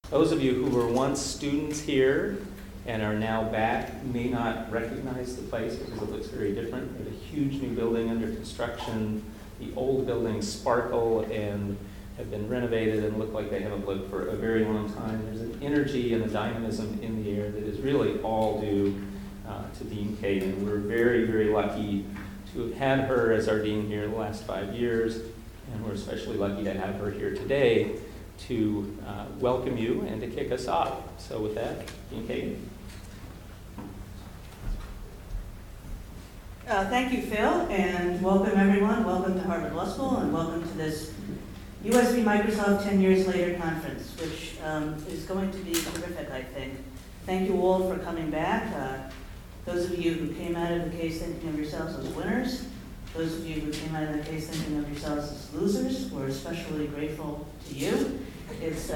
Those of you who were once students here and are now back may not recognize the place because it looks very different. There's a huge new building under construction. The old buildings sparkle and have been renovated and look like they haven't lived for a very long time. There's an energy and a dynamism in the air that is really all due to Dean Kagan. We're very, very lucky to have had her as our dean here the last 5 years, and we're especially lucky to have her here today to welcome you and to kick us off. So with that, Dean Kagan. Thank you, Phil, and welcome everyone. Welcome to Harvard Law School, and welcome to this US v. Microsoft 10 Years Later conference, which is going to be terrific, I think. Thank you all for coming back. Those of you who came out of the case thinking of yourselves as winners, those of you who came out of the case thinking of yourselves as losers, we're especially grateful to you. It's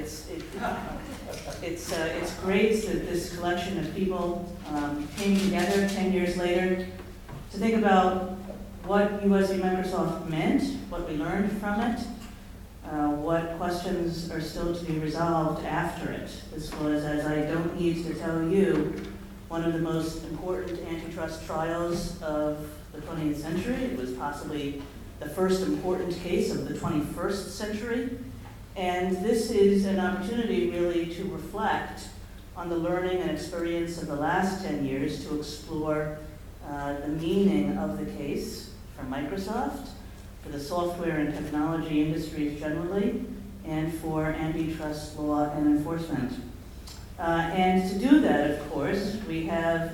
great that this collection of people came together 10 years later to think about what US v. Microsoft meant, what we learned from it, what questions are still to be resolved after it. This was, as I don't need to tell you, one of the most important antitrust trials of the 20th century. It was possibly the first important case of the 21st century. And this is an opportunity really to reflect on the learning and experience of the last 10 years to explore the meaning of the case for Microsoft, for the software and technology industries generally, and for antitrust law and enforcement. And to do that, of course, we have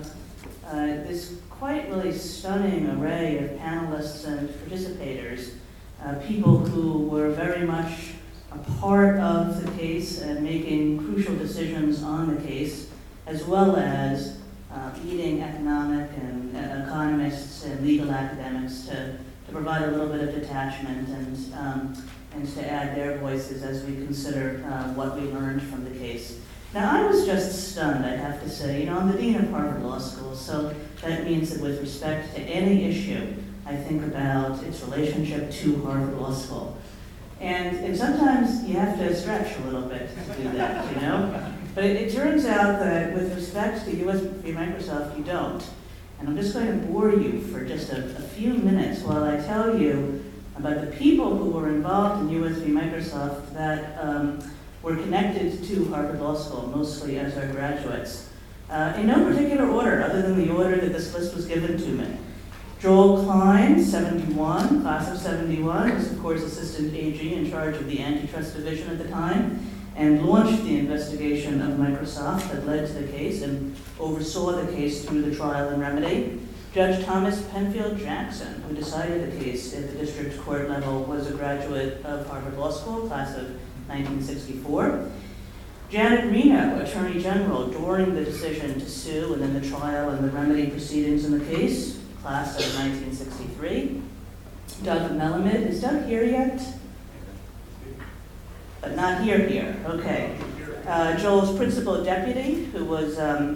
this quite really stunning array of panelists and participators, people who were very much a part of the case and making crucial decisions on the case, as well as leading economic and economists and legal academics to provide a little bit of detachment and to add their voices as we consider what we learned from the case. Now, I was just stunned, I have to say. You know, I'm the dean of Harvard Law School, so that means that with respect to any issue, I think about its relationship to Harvard Law School. And sometimes you have to stretch a little bit to do that, you know? But it turns out that with respect to US v. Microsoft, you don't. And I'm just going to bore you for just a few minutes while I tell you about the people who were involved in US v. Microsoft that were connected to Harvard Law School, mostly as our graduates. In no particular order, other than the order that this list was given to me. Joel Klein, 71, class of 71, was of course assistant AG in charge of the antitrust division at the time, and launched the investigation of Microsoft that led to the case and oversaw the case through the trial and remedy. Judge Thomas Penfield Jackson, who decided the case at the district court level, was a graduate of Harvard Law School, class of 1964. Janet Reno, Attorney General, during the decision to sue and then the trial and the remedy proceedings in the case, class of 1963. Doug Melamed, is Doug here yet? But not here, okay. Joel's principal deputy, who was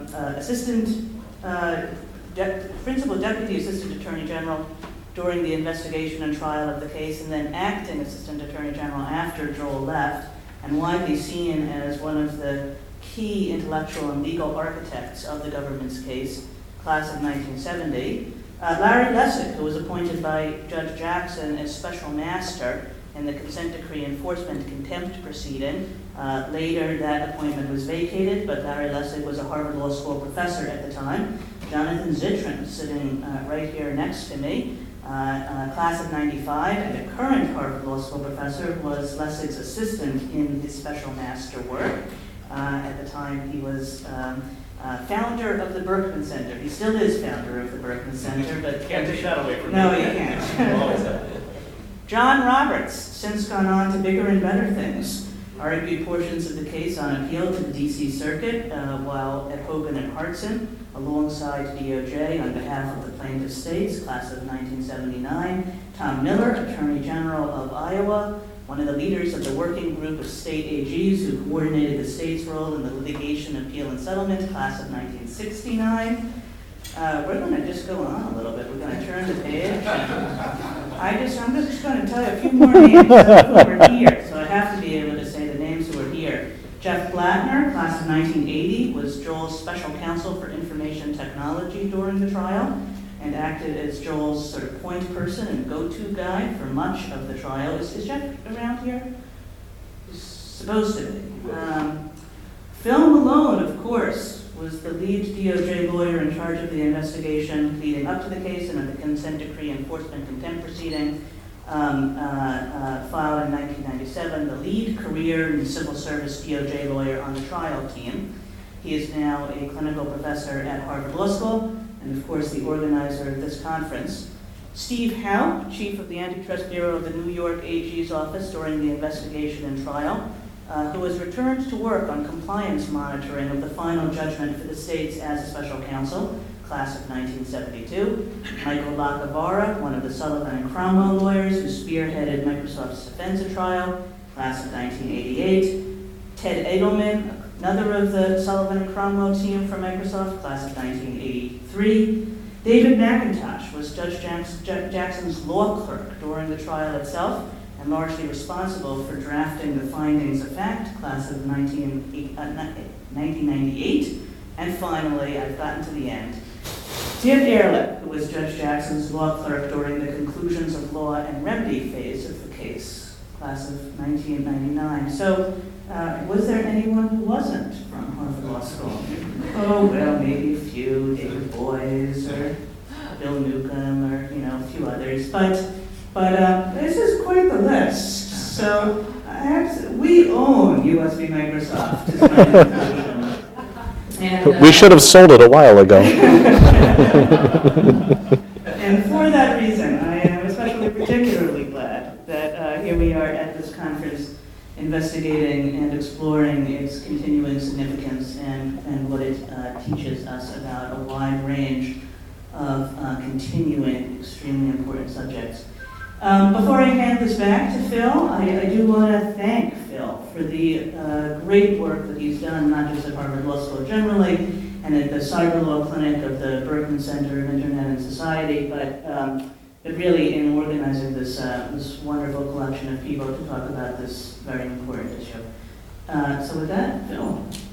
principal deputy assistant attorney general during the investigation and trial of the case, and then acting assistant attorney general after Joel left, and widely seen as one of the key intellectual and legal architects of the government's case, class of 1970. Larry Lessig, who was appointed by Judge Jackson as special master in the consent decree enforcement contempt proceeding. Later, that appointment was vacated, but Larry Lessig was a Harvard Law School professor at the time. Jonathan Zittrain, sitting right here next to me, class of 95, and a current Harvard Law School professor, was Lessig's assistant in his special master work. At the time, he was founder of the Berkman Center. He still is founder of the Berkman Center, but Can't take that away from me. No, you can't. John Roberts, since gone on to bigger and better things, argued portions of the case on appeal to the D.C. Circuit while at Hogan and Hartson, alongside DOJ on behalf of the plaintiff states, class of 1979. Tom Miller, Attorney General of Iowa, one of the leaders of the working group of state AGs who coordinated the state's role in the litigation, appeal, and settlement, class of 1969. We're going to just go on a little bit. We're going to turn the page. I'm just going to tell you a few more names who are here, so I have to be able to say the names who are here. Jeff Blattner, class of 1980, was Joel's special counsel for information technology during the trial and acted as Joel's sort of point person and go-to guy for much of the trial. Is Jeff around here? He's supposed to be. Phil Malone, of course, was the lead DOJ lawyer in charge of the investigation leading up to the case and of the consent decree enforcement contempt proceeding filed in 1997, the lead career and civil service DOJ lawyer on the trial team. He is now a clinical professor at Harvard Law School and, of course, the organizer of this conference. Steve Howe, chief of the Antitrust Bureau of the New York AG's office during the investigation and trial, who has returned to work on compliance monitoring of the final judgment for the states as a special counsel, class of 1972. Michael Lacavara, one of the Sullivan and Cromwell lawyers who spearheaded Microsoft's defense trial, class of 1988. Ted Edelman, another of the Sullivan and Cromwell team from Microsoft, class of 1983. David McIntosh was Judge Jackson's law clerk during the trial itself and largely responsible for drafting the findings of fact, class of 1998. And finally, I've gotten to the end. Tim Ehrlich, who was Judge Jackson's law clerk during the conclusions of law and remedy phase of the case, class of 1999. So, was there anyone who wasn't from Harvard Law School? Oh, well, maybe a few, David Boies or Bill Newcomb or, a few others. But this is quite the list. So, we own USB Microsoft, is my conclusion. And, we should have sold it a while ago. And for that reason, I am particularly glad that here we are at this conference investigating and exploring its continuing significance and what it teaches us about a wide range of continuing extremely important subjects. Before I hand this back to Phil, I do want to thank Phil for the great work that he's done, not just at Harvard Law School generally, and at the Cyber Law Clinic of the Berkman Center of Internet and Society, but really in organizing this wonderful collection of people to talk about this very important issue. So with that, Phil.